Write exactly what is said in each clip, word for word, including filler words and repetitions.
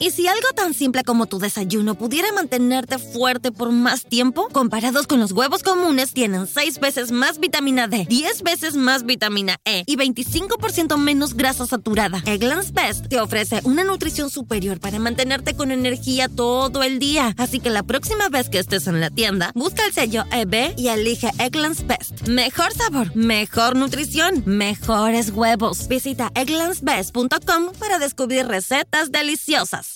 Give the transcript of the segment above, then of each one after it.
¿Y si algo tan simple como tu desayuno pudiera mantenerte fuerte por más tiempo? Comparados con los huevos comunes, tienen seis veces más vitamina D, diez veces más vitamina E y veinticinco por ciento menos grasa saturada. Eggland's Best te ofrece una nutrición superior para mantenerte con energía todo el día. Así que la próxima vez que estés en la tienda, busca el sello E B y elige Eggland's Best. Mejor sabor, mejor nutrición, mejores huevos. Visita egglands best punto com para descubrir recetas deliciosas.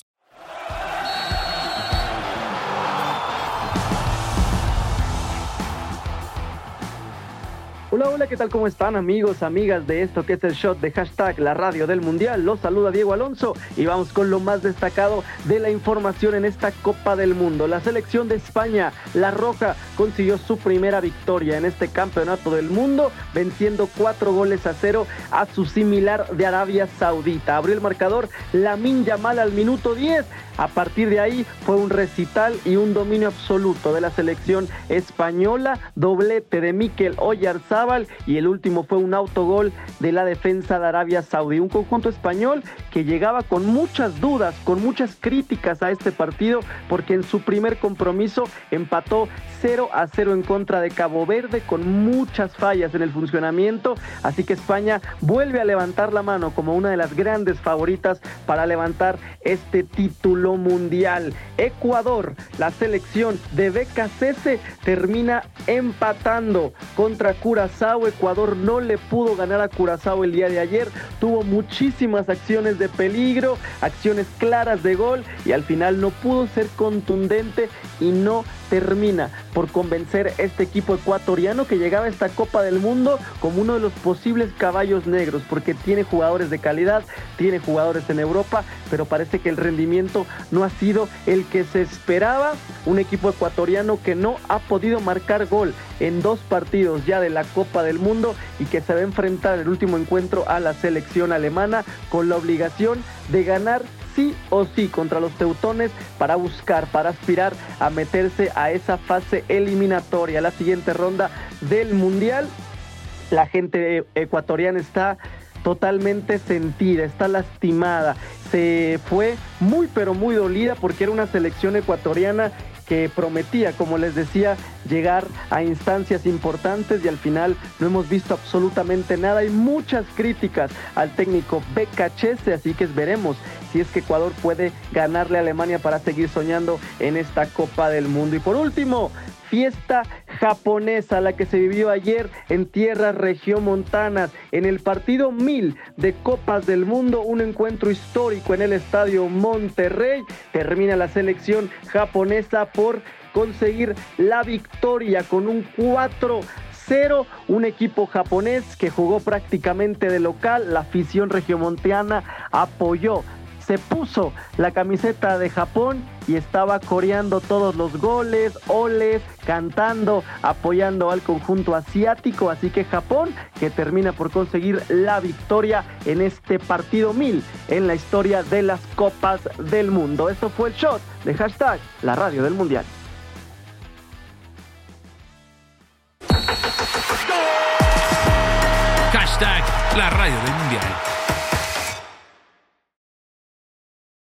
Hola, hola, ¿qué tal? ¿Cómo están, amigos, amigas de esto que es el shot de hashtag La Radio del Mundial? Los saluda Diego Alonso y vamos con lo más destacado de la información en esta Copa del Mundo. La selección de España, la Roja, consiguió su primera victoria en este campeonato del mundo, venciendo cuatro goles a cero a su similar de Arabia Saudita. Abrió el marcador Lamine Yamal al minuto diez. A partir de ahí fue un recital y un dominio absoluto de la selección española, doblete de Mikel Oyarzabal y el último fue un autogol de la defensa de Arabia Saudí. Un conjunto español que llegaba con muchas dudas, con muchas críticas a este partido, porque en su primer compromiso empató cero a cero en contra de Cabo Verde con muchas fallas en el funcionamiento, así que España vuelve a levantar la mano como una de las grandes favoritas para levantar este título mundial. Ecuador, la selección de Becasese, termina empatando contra Curazao. Ecuador no le pudo ganar a Curazao el día de ayer, tuvo muchísimas acciones de peligro, acciones claras de gol y al final no pudo ser contundente y no termina por convencer este equipo ecuatoriano que llegaba a esta Copa del Mundo como uno de los posibles caballos negros, porque tiene jugadores de calidad, tiene jugadores en Europa, pero parece que el rendimiento no ha sido el que se esperaba. Un equipo ecuatoriano que no ha podido marcar gol en dos partidos ya de la Copa del Mundo y que se va a enfrentar el último encuentro a la selección alemana con la obligación de ganar sí o sí contra los teutones para buscar, para aspirar a meterse a esa fase eliminatoria, la siguiente ronda del Mundial. La gente ecuatoriana está totalmente sentida, está lastimada, se fue muy pero muy dolida porque era una selección ecuatoriana que prometía, como les decía, llegar a instancias importantes y al final no hemos visto absolutamente nada. Hay muchas críticas al técnico Becasese, así que veremos si es que Ecuador puede ganarle a Alemania para seguir soñando en esta Copa del Mundo. Y por último, fiesta japonesa, la que se vivió ayer en tierras regiomontanas, en el partido mil de Copas del Mundo, un encuentro histórico en el Estadio Monterrey. Termina la selección japonesa por conseguir la victoria con un cuatro cero, un equipo japonés que jugó prácticamente de local. La afición regiomontana apoyó, se puso la camiseta de Japón y estaba coreando todos los goles, oles, cantando, apoyando al conjunto asiático. Así que Japón, que termina por conseguir la victoria en este partido mil en la historia de las Copas del Mundo. Esto fue el shot de hashtag La Radio del Mundial. Hashtag La Radio del Mundial.